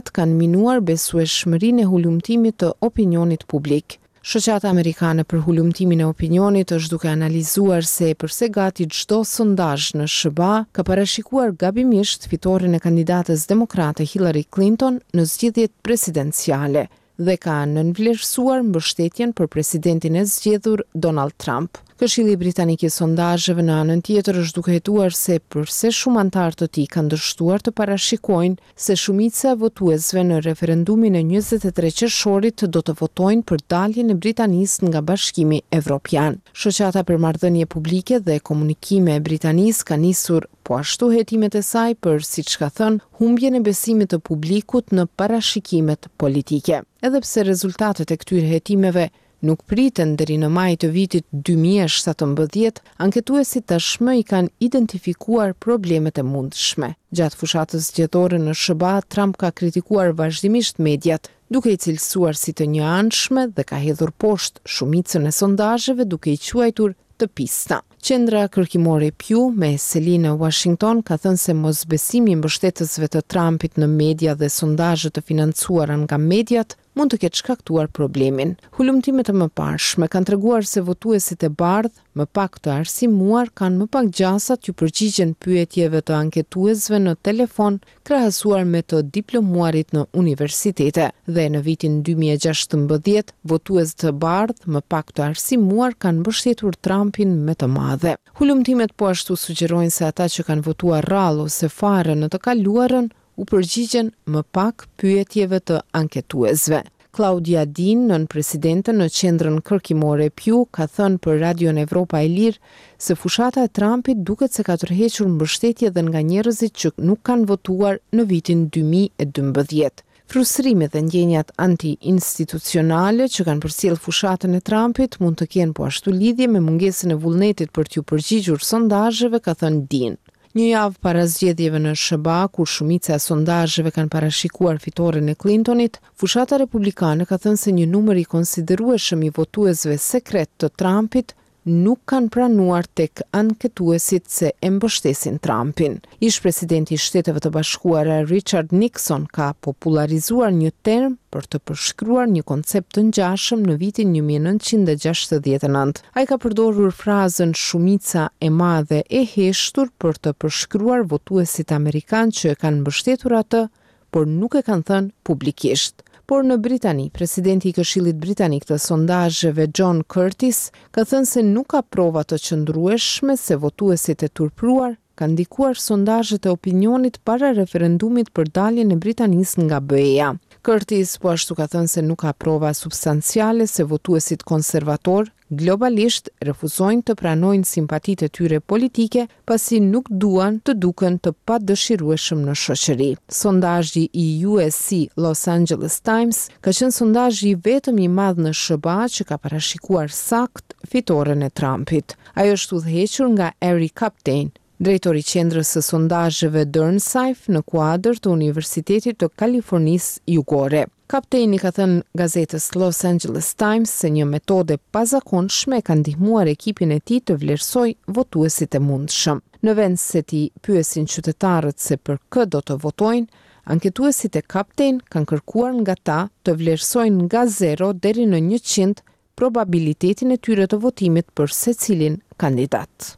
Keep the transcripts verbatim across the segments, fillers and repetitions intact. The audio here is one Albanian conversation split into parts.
kanë minuar besueshmërinë e hulumtimit të opinionit publik. Shoqata Amerikane për hulumtimin e opinionit është duke analizuar se përse gati çdo sondazh në S B A ka parashikuar gabimisht fitoren e kandidates demokrate Hillary Clinton në zgjedhjet presidenciale dhe ka nënvlerësuar mbështetjen për presidentin e zgjedhur Donald Trump. Këshilli Britanik i sondazheve në anën tjetër është duke hetuar se përse shumë antarë të tij kanë dështuar të parashikojnë se shumica e votuesve në referendumin e njëzet e tre qershorit do të votojnë për daljen e Britanisë nga Bashkimi Evropian. Shoqata për Marrëdhënie Publike dhe Komunikime e Britanisë ka nisur po ashtu hetimet e saj për, siç ka thënë, humbjen e besimit të publikut në parashikimet politike. Edhe pse rezultatet e këtyre hetimeve nuk priten deri në maj të vitit dy mijë e shtatëmbëdhjetë, anketuesit tashmë i kanë identifikuar problemet e mundshme. Gjatë fushatës zgjedhore në S B A, Trump ka kritikuar vazhdimisht mediat, duke i cilësuar si të njëanshme dhe ka hedhur poshtë shumicën e sondazheve duke i quajtur të pista. Qendra kërkimore Pew me seli në Washington ka thënë se mosbesimi i mbështetësve të Trumpit në media dhe sondazhe të financuara nga mediat mund të ketë shkaktuar problemin. Hulumtimet e mëparshme kanë treguar se votuesit e bardhë, më pak të arsimuar, kanë më pak gjasa që përgjigjen pyetjeve të anketuesve në telefon krahasuar me të diplomuarit në universitete. Dhe në vitin dy mijë e gjashtëmbëdhjetë, votues të bardhë, më pak të arsimuar, kanë mbështetur Trumpin me të madhe. Hulumtimet po ashtu sugjerojnë se ata që kanë votuar rrallë ose fare në të kaluarën u përgjigjen më pak pyetjeve të anketuesve. Claudia Dean, nën presidente në qendrën kërkimore Pew, ka thënë për Radion Evropa e Lirë se fushata e Trumpit duket se ka tërhequr mbështetje edhe nga njerëzit që nuk kanë votuar në vitin dy mijë e dymbëdhjetë. Frustrimet dhe ndjenjat anti-institucionale që kanë përcjell fushatën e Trumpit mund të kenë po ashtu lidhje me mungesën e vullnetit për t'u përgjigjur sondazheve, ka thënë Dean. Një javë para zgjedhjeve në S B A, kur shumica e sondazheve kanë parashikuar fitoren e Clintonit, fushata republikane ka thënë se një numër i konsiderueshëm i votuesve sekret të Trumpit nuk kanë pranuar tek anketuesit se e mbështesin Trumpin. Ish presidenti i Shteteve të Bashkuara Richard Nixon ka popularizuar një term për të përshkruar një koncept të ngjashëm në vitin një mijë e nëntëqind e gjashtëdhjetë e nëntë. Ai ka përdorur frazën shumica e madhe e heshtur për të përshkruar votuesit amerikan që e kanë mbështetur atë, por nuk e kanë thënë publikisht. Por në Britani, presidenti i Këshillit Britanik të sondazheve John Curtis ka thënë se nuk ka prova të qëndrueshme se votuesit e turpruar kanë ndikuar sondazhet e opinionit para referendumit për daljen e Britanisë nga B E-ja. Curtis po ashtu ka thënë se nuk ka prova substanciale se votuesit konservator globalisht refuzojnë të pranojnë simpatitë e tyre politike pasi nuk duan të duken të padëshirueshëm në shoqëri. Sondazhi i U S C Los Angeles Times ka qenë sondazhi vetëm i madh në S B A që ka parashikuar sakt fitoren e Trumpit. Ajo është udhëhequr nga Eric Kaptein, drejtori i qendrës së sondazheve Durnsife në kuadër të Universitetit të Kalifornisë Jugore. Kapteni ka thënë gazetës Los Angeles Times se një metodë pazakonshme ka ndihmuar ekipin e tij të vlerësojë votuesit e mundshëm. Në vend se t'i pyesin qytetarët se për kë do të votojnë, anketuesit e Kapten kanë kërkuar nga ta të vlerësojnë nga zero deri në njëqind probabilitetin e tyre të votimit për secilin kandidat.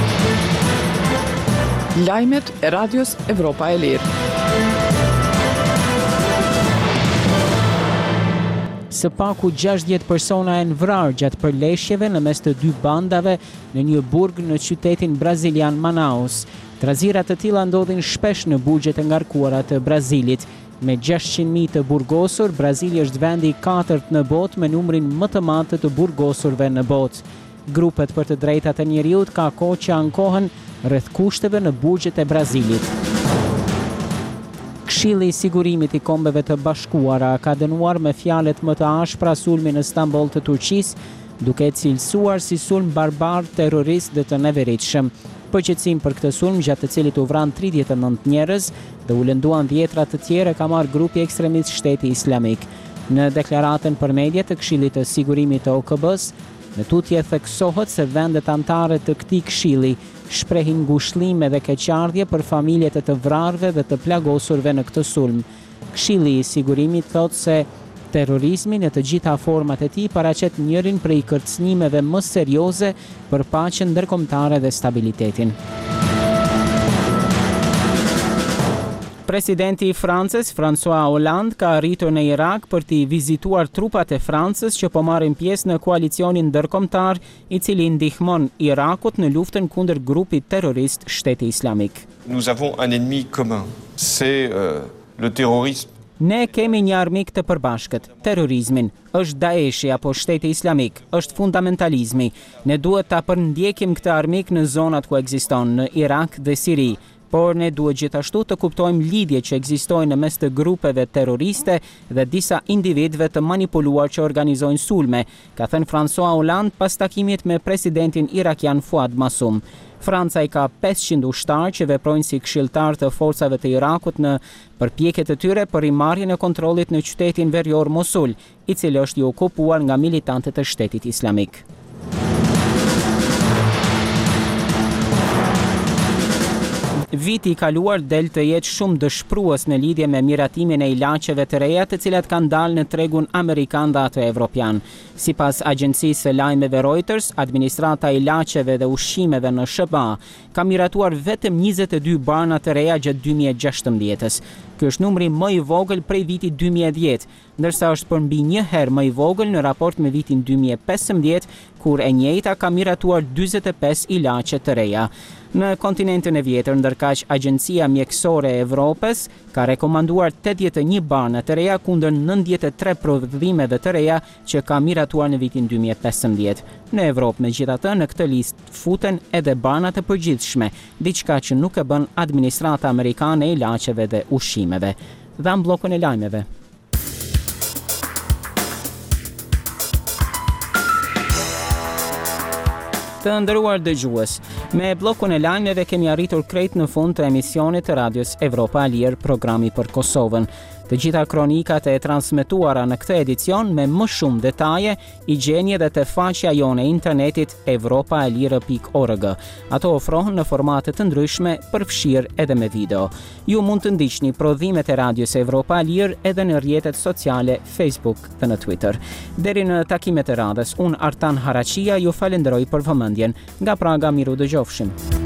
Lajmet e Radios Evropa e Lirë. Së paku gjashtëdhjetë persona janë vrarë gjatë përleshjeve në mes të dy bandave në një burg në qytetin brazilian Manaus. Trazira të tilla ndodhin shpesh në burgjet e ngarkuara të Brazilit. Me gjashtëqind mijë të burgosur, Brazili është vendi i katërt në botë me numrin më të madh të burgosurve në botë. Grupet për të drejtat e njerëzit ka kohë që ankohen rreth kushteve në burgjet e Brazilit. Këshilli i sigurimit i Kombeve të Bashkuara ka dënuar me fjalët më të ashpra sulmin në Stamboll të Turqisë, duke e cilësuar si sulm barbar, terrorist dhe të neveritshëm. Përgjegjësim për këtë sulm, gjatë të cilit u vran tridhjetë e nëntë njerëz dhe u lënduan dhjetra të tjerë, ka marrë grupi ekstremist Shteti Islamik. Në deklaratën për media të Këshillit të Sigurimit të O K B-s, në tutje theksohet se vendet anëtare të këtij këshilli shprehin ngushëllime dhe keqardhje për familjet e të vrarëve dhe të plagosurve në këtë sulm. Këshilli i Sigurimit thotë se terrorizmi në të gjitha format e tij paraqet njërin prej kërcënimeve më serioze për paqen ndërkombëtare dhe stabilitetin. Presidenti i Francës, François Hollande, ka arritur në Irak për t'i vizituar trupat e Francës që po marrin pjesë në koalicionin ndërkombëtar i cili ndihmon Irakut në luftën kundër grupit terrorist Shteti Islamik. Nous avons un ennemi commun, c'est euh, le terrorisme. Ne kemi një armik të përbashkët, terrorizmin, është Daeshi apo Shteti Islamik, është fundamentalizmi. Ne duhet ta përndjekim këtë armik në zonat ku ekziston, në Irak dhe Siri. Por ne duhet gjithashtu të kuptojmë lidhje që ekzistojnë në mes të grupeve terroriste dhe disa individëve të manipuluar që organizojnë sulme, ka thënë François Hollande pas takimit me presidentin irakian Fuad Masum. Franca i ka pesëqind ushtarë që veprojnë si këshilltar të forcave të Irakut në përpjekjet e tyre për rimarrjen e kontrollit në qytetin verior Mosul, i cili është i okupuar nga militantët e Shtetit Islamik. Viti i kaluar del të jetë shumë dëshprues në lidhje me miratimin e ilaçeve të reja të cilat kanë dalë në tregun amerikan dhe atë evropian. Sipas agjencisë së lajmeve Reuters, administrata e ilaçeve dhe ushqimeve në S B A ka miratuar vetëm njëzet e dy barna të reja gjatë dy mijë e gjashtëmbëdhjetës. Ky është numri më i vogël prej vitit dy mijë e dhjetë, ndërsa është për mbi një herë më i vogël në raport me vitin dy mijë e pesëmbëdhjetë, kur e njëjta ka miratuar dyzet e pesë ilaçe të reja. Në kontinentin e vjetër, ndërkaq Agjencia Mjekësore e Evropës ka rekomanduar tetëdhjetë e një barna të reja kundër nëntëdhjetë e tre prodhimeve të reja që ka miratuar në vitin dy mijë e pesëmbëdhjetë. Në Evropë, megjithatë, në këtë listë futen edhe barna të përgjithshme, diçka që nuk e bën administrata amerikane e ilaçeve dhe ushqimeve. Dham bllokun e lajmeve. Të nderuar dëgjues, me bllokun e lajmeve kemi arritur krejt në fund të emisionit të Radios Evropa e Lirë, programi për Kosovën. Të gjitha kronikat e transmetuara në këtë edicion me më shumë detaje i gjeni edhe te faqja jone e internetit evropa e lirë pikë org. Ato ofrohen në formate të ndryshme, përfshirë edhe me video. Ju mund të ndiqni prodhimet e Radios Evropa e Lirë edhe në rrjetet sociale Facebook dhe në Twitter. Deri në takimet e radhës, unë Artan Haraqia ju falenderoj për vëmendjen. Nga Praga, miru dëgjofshim.